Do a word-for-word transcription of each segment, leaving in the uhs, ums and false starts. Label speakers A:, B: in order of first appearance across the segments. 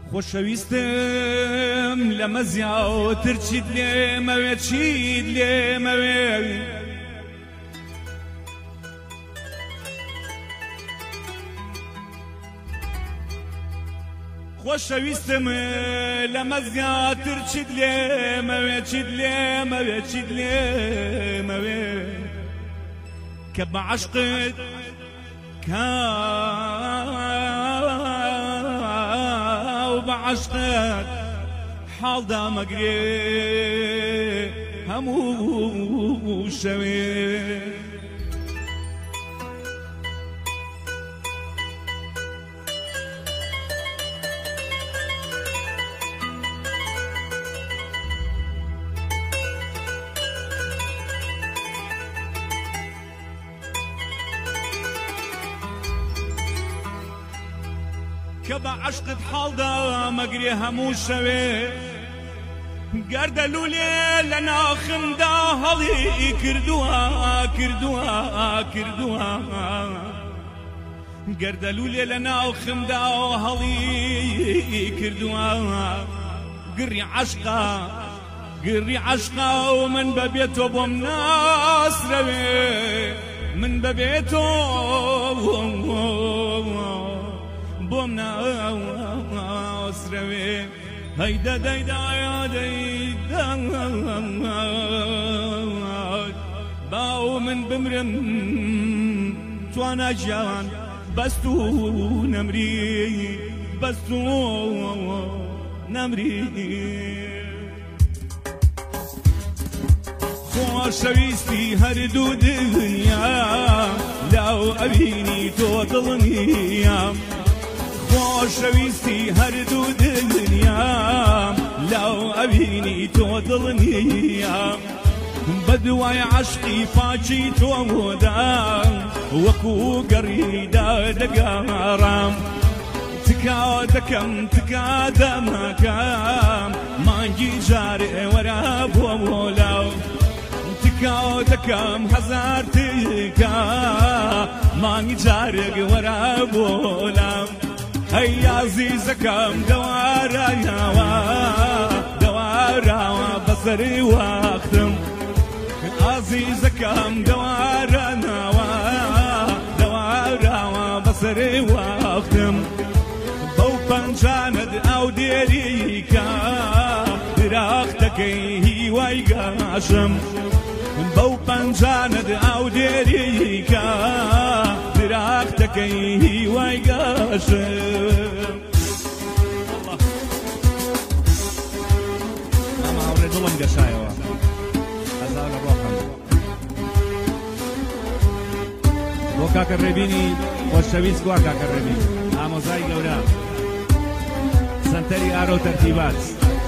A: خۆشەویستم لە مەزیاوتر چیت لێمەوێ چیت لێمەوێ خۆشەویستم لە مەزیاتر چیت لێمەوێ چیت لێمەوێ چیت لێمەوێ کە بە عەشقت کاو بە عەشقت حاڵدا مەگرێ هەموو شەوێ کە بە عەشقت حاڵدا مەگرێ هەموو شەوێ گەردە لولێ لە ناخمدا هەڵی کردووە کردووە کردووە گەردە لولێ لە ناخمدا هەڵی کردووە گڕی عەشقا گڕی عەشقا و من بەبێتۆ بۆم ناسرەوێ من بەبێتۆ بۆم ناسرەوێ هەیدە دەیدایە دەیدە باو من بمرم توانە گیان بەست و نەمری بەست و نەمری خۆشەویستی هەردوو دنیا لاو ئەبینی تۆ دڵنیا خۆشەویستی هەردوو دنیا لاو ئەبینی تۆ دڵنیا بەدوای عەشقی پاچی تۆدا وەکو گەڕیدا دەگەڕام تکا دەکەم تکا دەمەکەم مانگی جارێ وەرە بۆ لاو تکا دەکەم هەزار تکا مانگی جارێک وەرە بۆ لاو هەی عەزیزەکەم دەوارەیەوە دەوارەوە بەسەری وەختم عەزیزەکەم دەوارەنەوە دەوارەوە بەسەری وەختم بەو پەنجانت ئەو دێریکە درەختەکەی هیوای گەشم بەو پەنجانت ئەو دێریکە درەختەکەی هیوای گەشم ئەماوڕێ دڵم گەشایەوە هەزار لە ڕۆحم بۆ کاکە ڕێبینی خۆشەویست گووا کاکە ڕێبین ئامۆزای گەورە سەنتەری ئارۆ تەرتیبات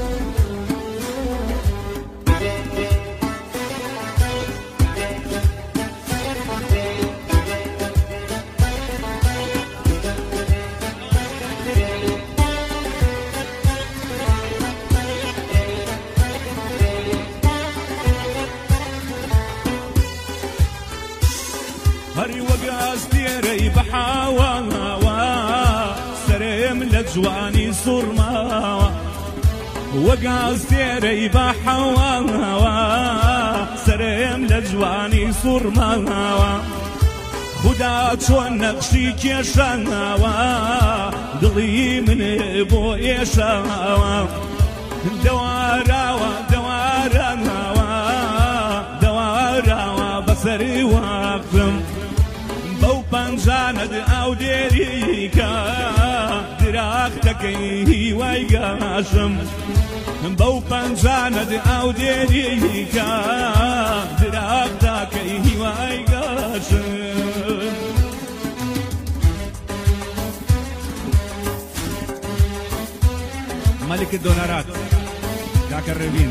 A: هەری وەگاز دێرەی بەحاوەوە سەرێم لە جوانی سوڕماوە وەگاز دێرەی بەحاوەوە سەرێم لە جوانی سوڕماوە خودا چۆن نەقشی کێشانەوە دڵی من بۆ ئێشاوە دەواراوە دەوارانەوە دەواراوە بەسەری وەختم بەو پەنجانت ئەو دێریکە درەختەکەی هیوای گەشم بەو پەنجانت ئەو دێریکە درەختەکەی هیوای گەشم مەلکت دۆنەرات کاکە ڕێبین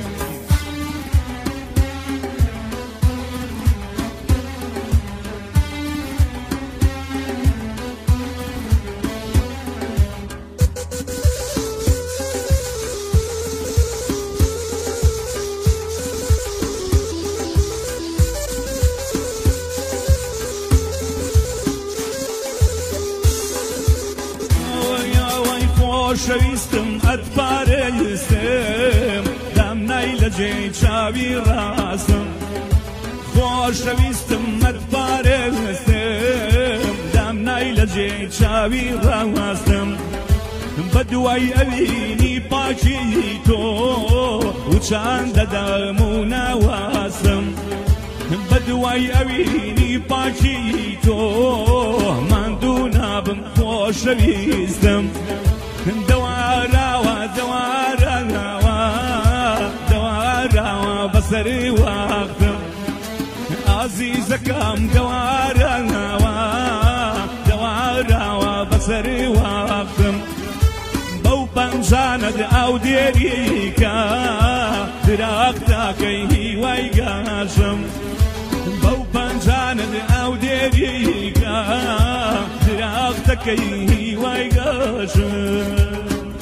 A: خۆشەویستم ئەتپارێستم دامنای لە جێی چاوی ڕاستم خۆشەویستم ئەتپارێستم دامنای لە جێی چاوی ڕاستم بە دوای ئەوینی پاکی تۆ و چند دەدەم و ناواسم بە دوای ئەوینی پاکی تۆ ماندوو نابم خۆشەویستم دەواراوە دەواراوە دەواراوە بەسەری وەختم ئازیزەکەم دەواراوە دەواراوە بەسەری وەختم بەو پەنجانت ئەو دێریکە درەختەکەی هیوای گەشم بەو پەنجانت ئەو دێریکە درەختەکەی هیوای گەشم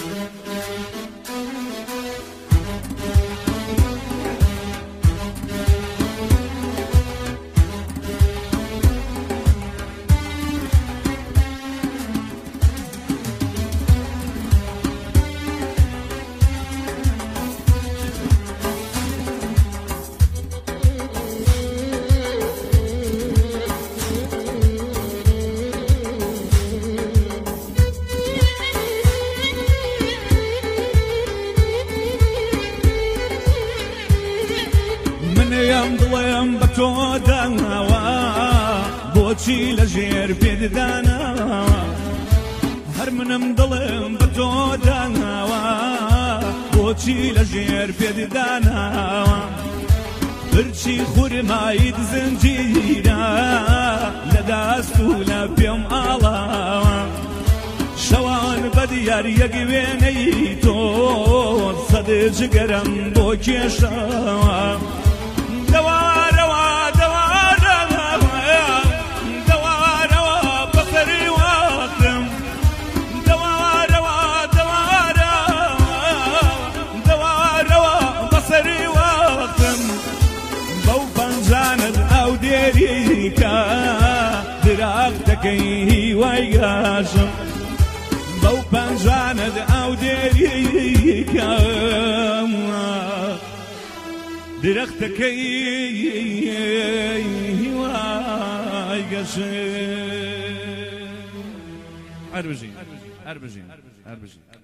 A: منیام دڵێم بە تۆ داناوە بۆچی لە ژێر پێدداناوە هەر منم دڵێم بە تۆ داناوە بۆچی لە ژێر پێدداناوە برچی خورمایت زنجیرە لە دەست و لە پێم ئاڵاوە شەوان بەدیار یەک وێنەی تۆ سەد جگەرم بۆ کێشەوە دەوارەوە دەوارەوە دەوارەوە بەسەری وەختم دەوارەوە دەوارەوە دەوارەوە بەسەری وەختم بەو پەنجانت ئەو دێریکە درەختەکەی هیوای گەشم بەو پەنجانت ئەو دێریکە درەختەکەی هیوای گەشم هەر بژین هەر بژین هەر بژین